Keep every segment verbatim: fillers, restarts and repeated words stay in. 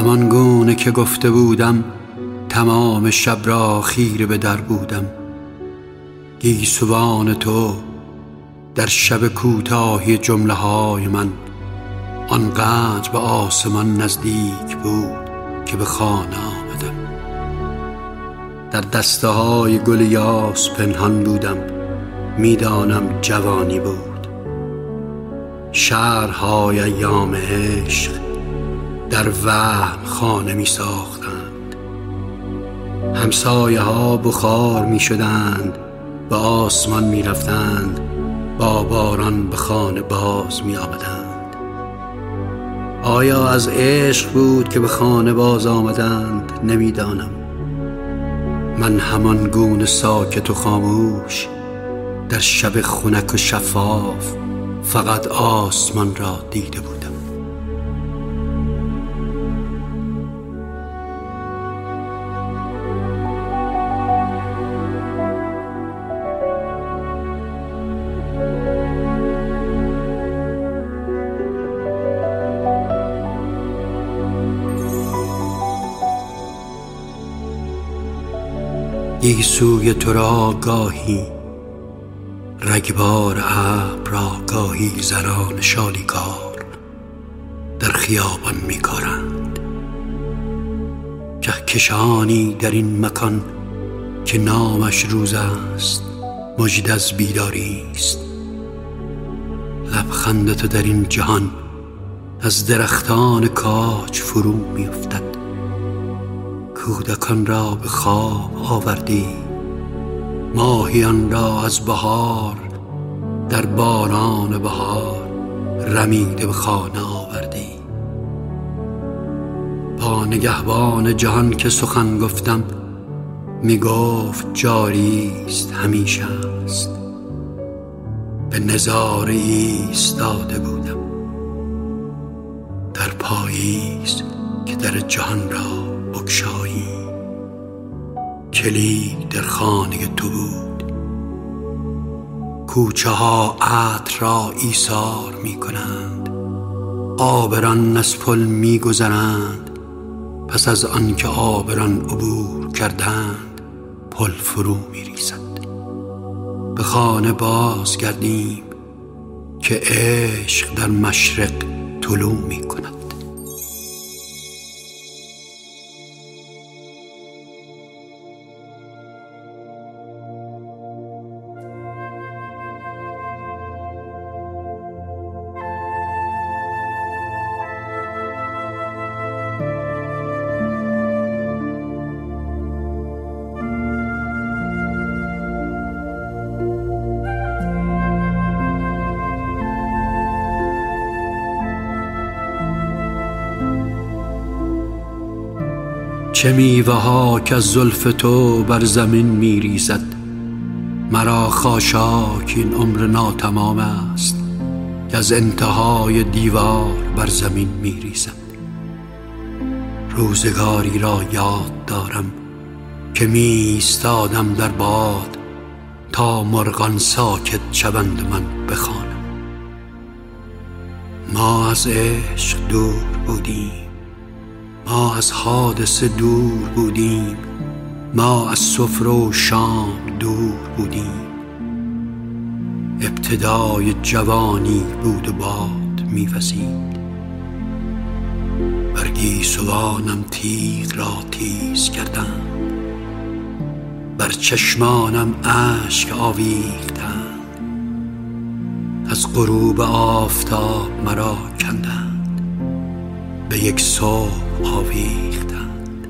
همان گونه که گفته بودم تمام شب را خیره به در بودم. گیسوان تو در شب کوتاهی جمله های من آنقدر به آسمان نزدیک بود که به خانه آمدم. در دسته های گل یاس پنهان بودم، میدانم جوانی بود. شهرهای ایام عشق در وهم خانه می ساختند. همسایه ها بخار می شدند، به آسمان می رفتند، با باران به خانه باز می آمدند. آیا از عشق بود که به خانه باز آمدند؟ نمیدانم. من همان گونه ساکت و خاموش در شب خنک و شفاف فقط آسمان را دیده بودم. گیسوی تو را گاهی رگبار ابر را، گاهی زنان شالیکار در خیابان می کارند. کهکشانی در این مکان که نامش روز است مژده از بیداری است. لبخند تو در این جهان از درختان کاج فرو می افتد. کودکان را به خواب آوردی، ماهیان را از بهار در باران بهار رمیده به خانه آوردی. با نگهبان جهان که سخن گفتم می گفت جاری است، همیشه است. به نظاره ایستاده بودم در پاییز که در جهان را بگشایی. کلید در خانه تو بود. کوچه ها عطر را ایثار می کنند، عابران از پل می گذرند. پس از آن که عابران عبور کردند پل فرو می ریزد. به خانه باز گردیم که عشق در مشرق طلوع می کند. چه میوه ها که از زلف تو بر زمین می ریزد. مرا خاشاک این عمر ناتمام است که از انتهای دیوار بر زمین می ریزد. روزگاری را یاد دارم که می ایستادم در باد تا مرغان ساکت شوند و من بخوانم. ما از عشق دور بودیم، ما از حادثه دور بودیم، ما از سفره و شام دور بودیم. ابتدای جوانی بود و باد می‌وزید. بر گیسوانم تیغ را تیز کردند، بر چشمانم اشک آویختند. از غروب آفتاب مرا کندند، به یک صبح آویختند.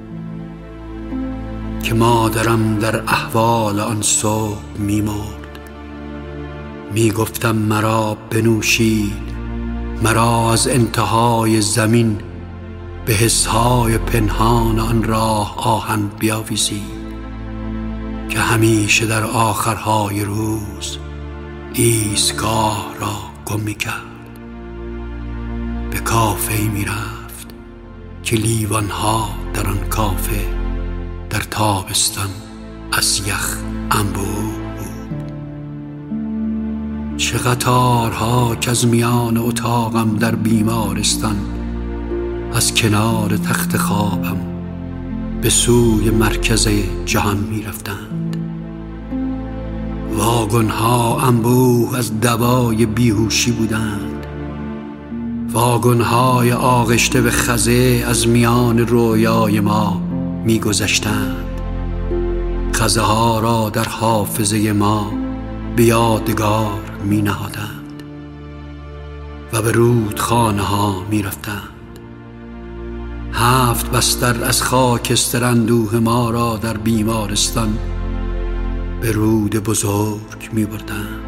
که مادرم در احوال آن صبح می‌مرد، می‌گفتم مرا بنوشید، مرا از انتهای زمین به حسهای پنهان آن راه آهن بیاویزید که همیشه در آخرهای روز ایستگاه را گم می‌کرد. به کافه‌ای می‌رفت که لیوان‌ها در آن کافه در تابستان از یخ انبوه بود. چه قطارها که از میان اتاقم در بیمارستان از کنار تخت خوابم به سوی مرکز جهان می رفتند. واگن‌ها انبوه از دوای بیهوشی بودند، واگن‌های آغشته به خزه از میان رویای ما می گذشتند. خزه ها را در حافظه ما به یادگار می نهادند و به رودخانه ها می رفتند. هفت بستر از خاکستر اندوه ما را در بیمارستان به رود بزرگ می بردند.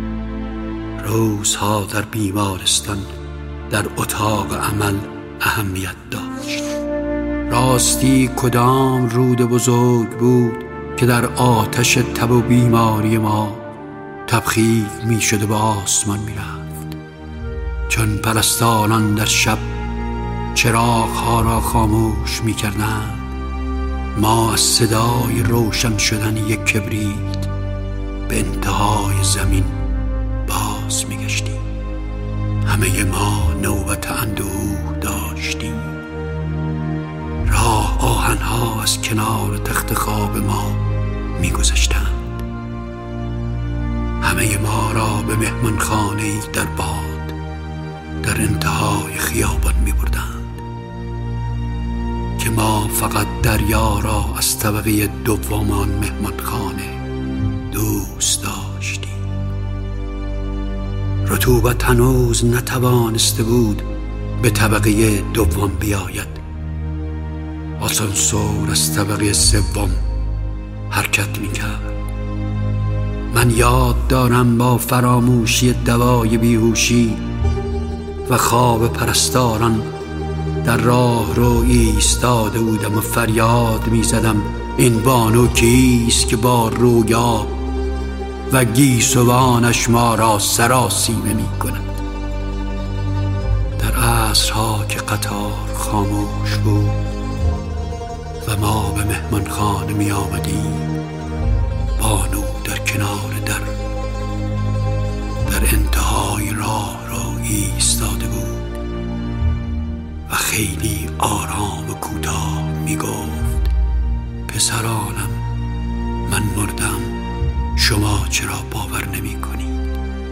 روزها در بیمارستان در اتاق عمل اهمیت داشت. راستی کدام رود بزرگ بود که در آتش تب و بیماری ما تبخیر می شد و به آسمان می رفت، چون پرستاران در شب چراغ ها را خاموش می کردند. ما از صدای روشن شدن یک کبریت به انتهای زمین باز می گشتیم. همه ما نوبت اندوه داشتیم. راه آهنها از کنار تخت خواب ما می گذشتند. همه ما را به مهمانخانه‌ای در باد در انتهای خیابان می بردند که ما فقط دریا را از طبقه دوم آن مهمانخانه دوست داشتیم. رطوبت هنوز نتوانسته بود به طبقه دوم بیاید. آسانسور از طبقه سوم حرکت می کرد. من یاد دارم با فراموشی دوای بیهوشی و خواب پرستاران در راه رو ایستاده بودم و فریاد می زدم این بانو کیست که با رویا و گیسوانش ما را سراسیمه می کند. در عصرها که قطار خاموش بود و ما به مهمانخانه می آمدیم، بانو در کنار در در انتهای راه را ایستاده بود و خیلی آرام و کوتاه می گفت پسرانم، من مردم، شما چرا باور نمی کنید؟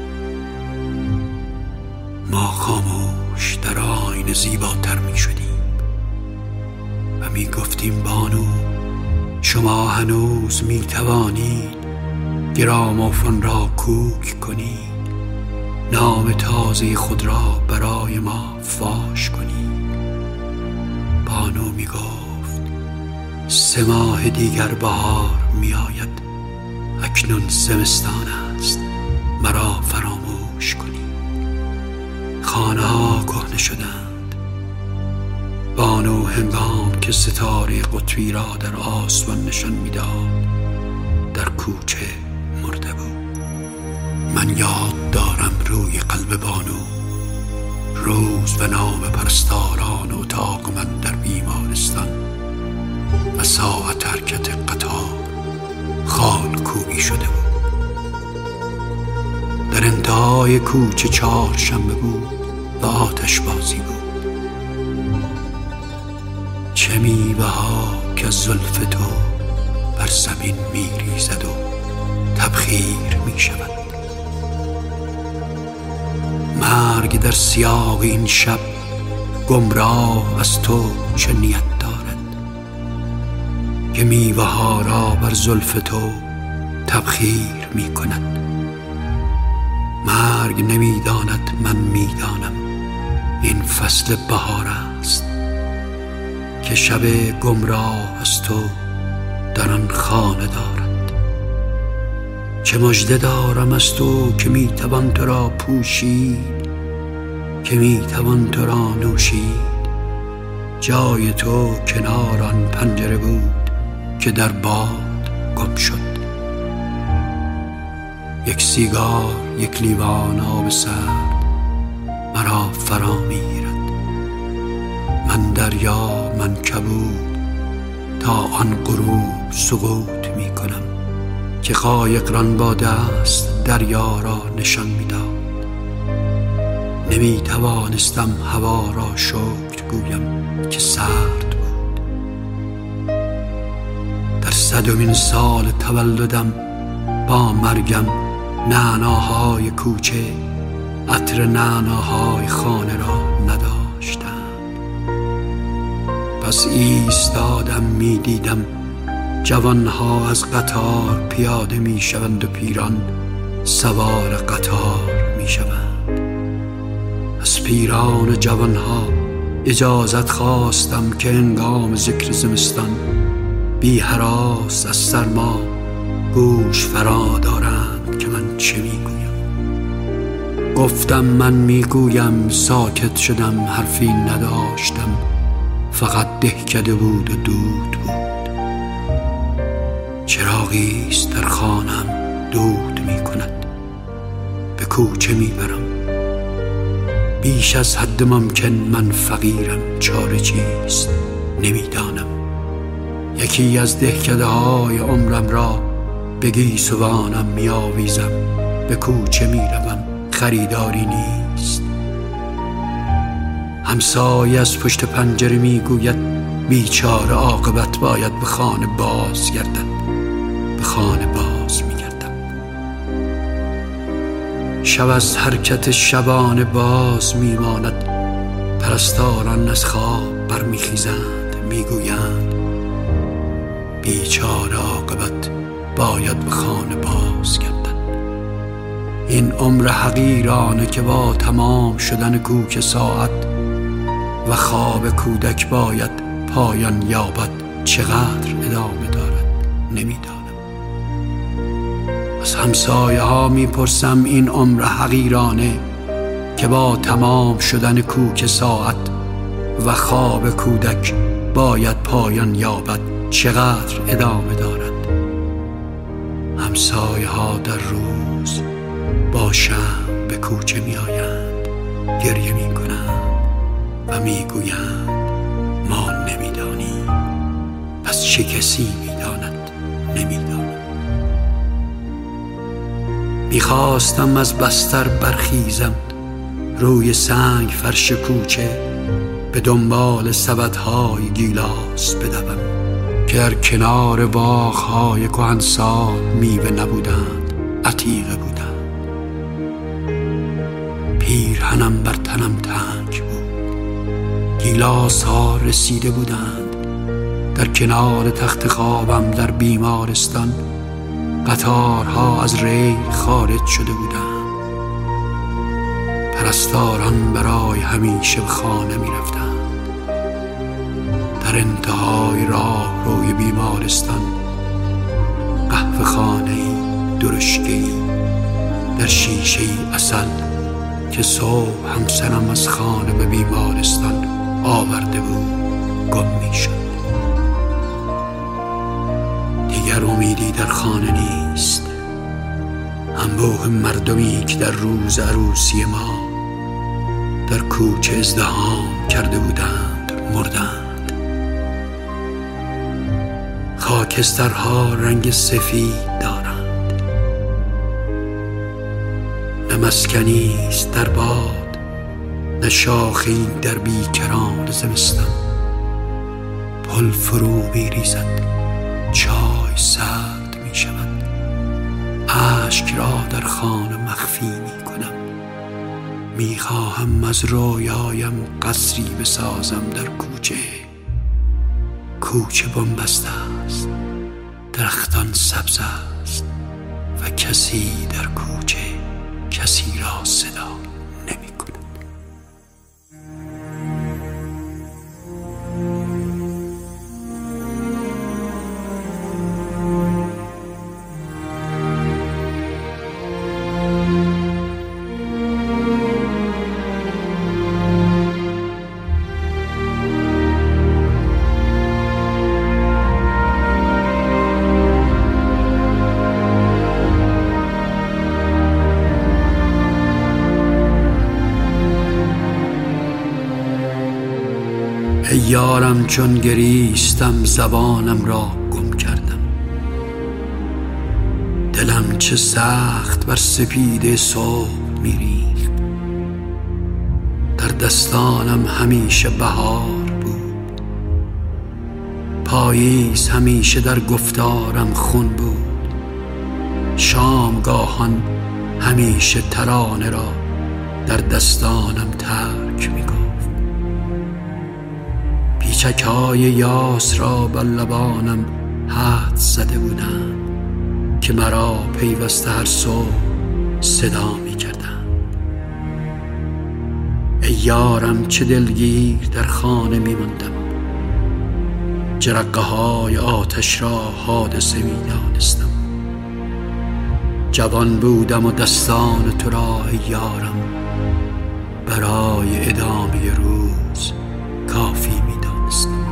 ما خاموش در آینه زیباتر می شدیم و می گفتیم بانو، شما هنوز می توانید گرامافون را کوک کنید، نام تازه خود را برای ما فاش کنید. بانو می گفت سه ماه دیگر بهار می آید، اکنون زمستان است، مرا فراموش کنید. خانه ها کهنه شدند. بانو هنگام که ستاره قطبی را در آسمان نشان میداد در کوچه مرده بود. من یاد دارم روی قلب بانو روز و نام پرستاران اتاق من در بیمارستان و ساعت حرکت قطار خال کوبی شده بود. در انتهای کوچه چهارشنبه بود و آتش بازی بود. چه میوه ها که زلف تو بر زمین می ریزد و تبخیر می شود. مرگ در سیاق این شب گمراه از تو چه نیت دارد که میوه ها را بر زلف تو تبخیر می کند. مرگ نمی داند، من می دانم این فصل بهار است که شب گمراه از تو در آن خانه دارد. چه مژده دارم از تو که می توان تو را پوشید، که می توان تو را نوشید. جای تو کنار آن پنجره بود که در باد گم شد. یک سیگار، یک لیوان آب سرد مرا فرا میگیرد. من دریا، من کبود، تا آن غروب سقوط می کنم که قایق ران با دست دریا را نشان میداد. نمی توانستم هوا را شکر گویم که سرد بود. در صدمین سال تولدم با مرگم نعناهای کوچه عطر نعناهای خانه را نداشتند. پس ایستادم می دیدم جوانها از قطار پیاده می شوند و پیران سوار قطار می شوند. از پیران و جوانها اجازت خواستم که هنگام ذکر زمستان بی هراس از سرما گوش فرا دارند که من چه می گویم. گفتم من می گویم. ساکت شدم، حرفی نداشتم، فقط دهکده بود و دود بود. چراغیست در خانم دود می کند. به کوچه می برم. بیش از حد ممکن من فقیرم. چاره چیست نمی دانم. یکی از دهکده های عمرم را به گیسوانم می آویزم. به کوچه می روم. خریداری نیست. همسایه از پشت پنجره می گوید بیچاره عاقبت باید به خانه باز گردد. به خانه باز می گردم. شب از حرکت شبانه باز می ماند. پرستاران از خواب برمی خیزند. می گویند بیچاره عاقبت باید به خانه باز گردد. این عمر حقیرانه که با تمام شدن کوک ساعت و خواب کودک باید پایان یابد چقدر ادامه دارد نمیدانم. از همسایه ها میپرسم این عمر حقیرانه که با تمام شدن کوک ساعت و خواب کودک باید پایان یابد چقدر ادامه دارد. همسایه ها در روز با شمع به کوچه می آیند، گریه می کنند و می گویند ما نمی دانیم. پس چه کسی می داند؟ نمی دانم. می خواستم از بستر برخیزم، روی سنگ فرش کوچه به دنبال سبدهای گیلاس بدوم که در کنار باغ‌های کهنسال میوه نبودند، عتیقه بودند. پیرهنم بر تنم تنگ بود، گیلاس ها رسیده بودند. در کنار تخت خوابم در بیمارستان قطارها از ریل خارج شده بودند. پرستاران برای همیشه به خانه می رفتند. در انتهای راه روی بیمارستان قهوه خانه‌ای درشکه‌ای در شیشه‌ای عسل که صبح همسرم از خانه به بیمارستان آورده بود گم می شد. دیگر امیدی در خانه نیست. انبوه مردمی که در روز عروسی ما در کوچه ازدحام کرده بودند مردند. خاکسترها رنگ سفید دارند. نه مسکنی است در باد، نه شاخه‌ای در بیکران زمستان. پل فرو می ریزد، چای سرد می شود. اشک را در خانه مخفی می کنم. می خواهم از رویایم قصری بسازم در کوچه. کوچه بنبسته است، درختان سبز است و کسی در کوچه کسی را صدا نمی کند. ای یارم چون گریستم زبانم را گم کردم. دلم چه سخت بر سپیده صبح میریخت. در دستانم همیشه بهار بود، پاییز همیشه در گفتارم خون بود، شامگاهان همیشه ترانه را در دستانم ترک می گفت. پیچک‌های یاس را بر لبانم حد زده بودند که مرا پیوسته هر صبح صدا می کردند. ای یارم چه دلگیر در خانه می ماندم، جرقه های آتش را حادثه می دانستم. جوان بودم و دستان تو را ای یارم برای ادامه روز کافی می دانستم.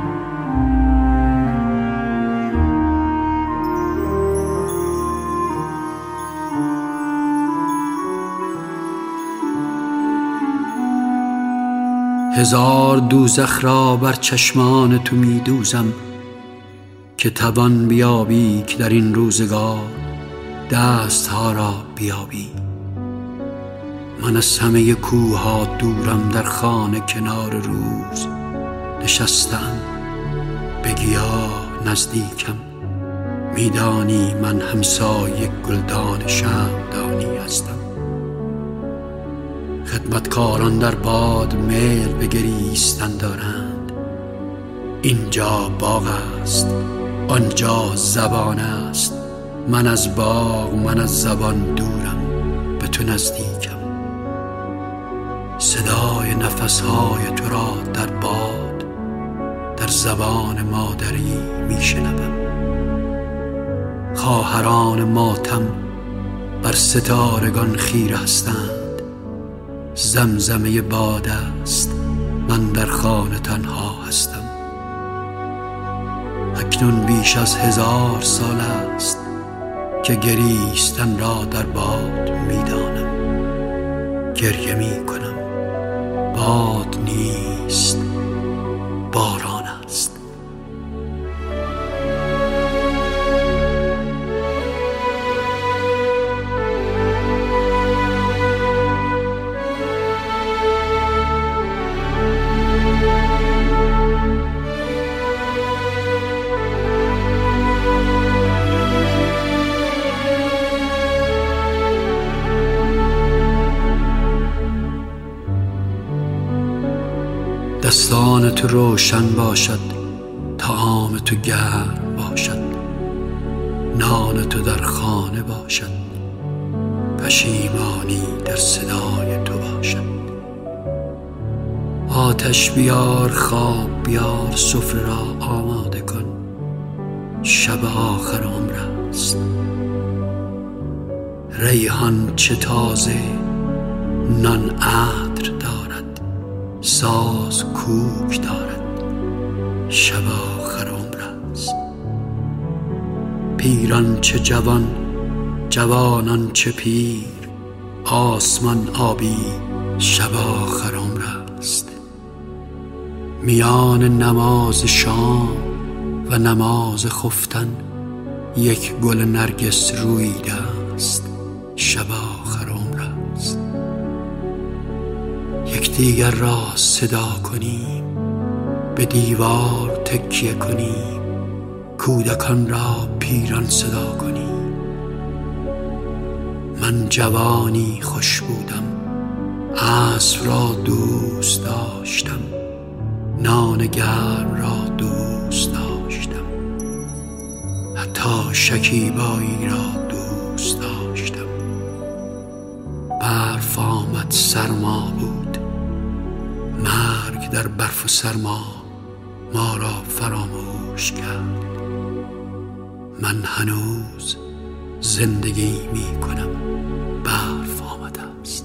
هزار دوزخ را بر چشمان تو می دوزم که توان بیابی که در این روزگار دستها را بیابی. من از همه کوه ها دورم، در خانه کنار روز نشستم، به گیاه نزدیکم. میدانی من همسایه گلدان شمعدانی هستم. خدمتکاران در باد میل به گریستن دارند. اینجا باغ است، آنجا زبان است. من از باغ، من از زبان دورم، به تو نزدیکم. صدای نفسهای تو را در باد، در زبان مادری میشنوم. خواهران ماتم بر ستارگان خیره هستند. زمزمه باد است، من در خانه تنها هستم. اکنون بیش از هزار سال است که گریستن را در باد میدانم. گریه می کنم، باد نیست، باران است. دستان تو روشن باشد، طعام تو گرم باشد، نان تو در خانه باشد، پشیمانی در صدای تو باشد. آتش بیار، خواب بیار، سفره را آماده کن، شب آخر عمر است. ریحان چه تازه، نان عطر دارد، ساز کوک دارد، شب آخر عمر است. پیران چه جوان، جوانان چه پیر، آسمان آبی، شب آخر عمر است. میان نماز شام و نماز خفتن یک گل نرگس رویده است، شب آخر عمر است. یکدیگر را صدا کنیم، به دیوار تکیه کنیم، کودکان را پیران صدا کنیم. من جوانی خوش بودم، اسب را دوست داشتم، نان گرم را دوست داشتم، حتی شکیبایی را دوست داشتم. برف آمد، سرما بود، مرگ در برف و سرما ما را فراموش کرد. من هنوز زندگی می کنم، برف آمده است.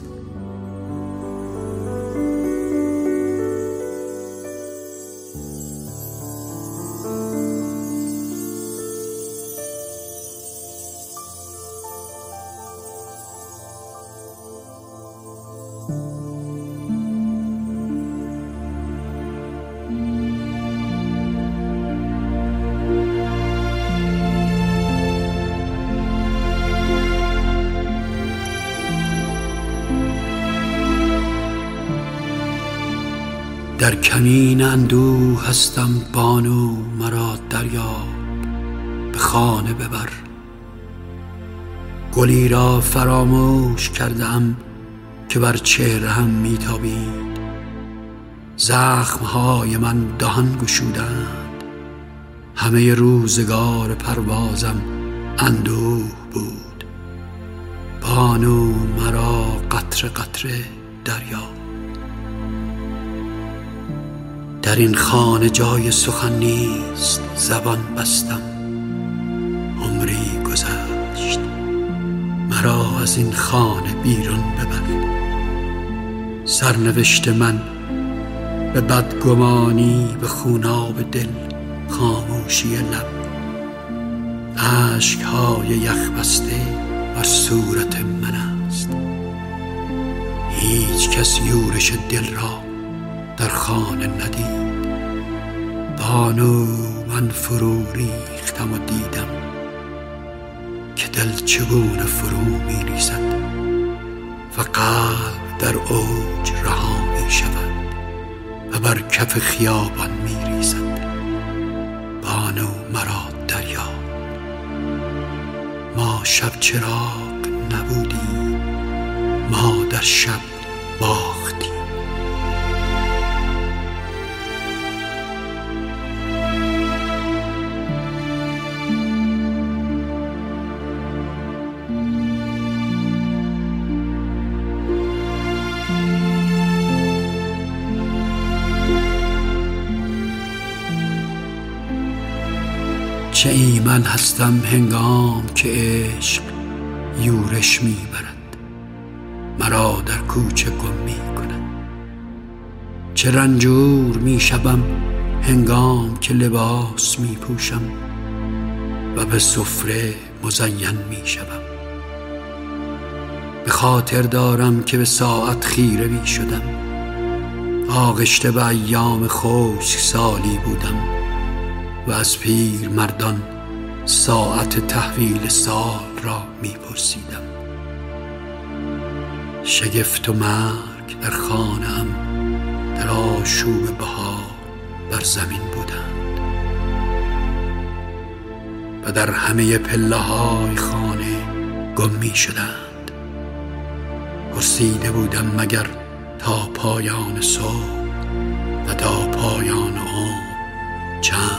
در کمین اندوه هستم بانو مرا دریاب به خانه ببر. گلی را فراموش کردم که بر چهره هم میتابید. زخمهای من دهان گشودند، همه روزگار پروازم اندوه بود. بانو مرا قطره قطره دریاب. در این خانه جای سخن نیست، زبان بستم، عمری گذشت، مرا از این خانه بیرون ببر. سرنوشت من به بدگمانی، به خوناب دل خاموشی لب، اشکهای یخ بسته بر صورت من است. هیچ کس یورش دل را در خانه ندید. بانو من فرو ریختم و دیدم که دل چگونه فرو می ریزد و قلب در اوج رها می شود و بر کف خیابان می ریزد. بانو مرا دریاب. ما شب چراغ نبودیم، ما در شب باختیم. چه ایمن هستم هنگام که عشق یورش میبرد، مرا در کوچه گم میکند. چه رنجور میشوم هنگام که لباس میپوشم و به سفره مزین میشوم. به خاطر دارم که به ساعت خیره میشدم، آغشته به ایام خشک سالی بودم و از پیر مردان ساعت تحویل سال را می پرسیدم. شگفت و مرگ در خانه‌ام در آشوب بهار بر زمین بودند و در همه پله های خانه گم می شدند. پرسیده بودم مگر تا پایان صبح و تا پایان عمر چند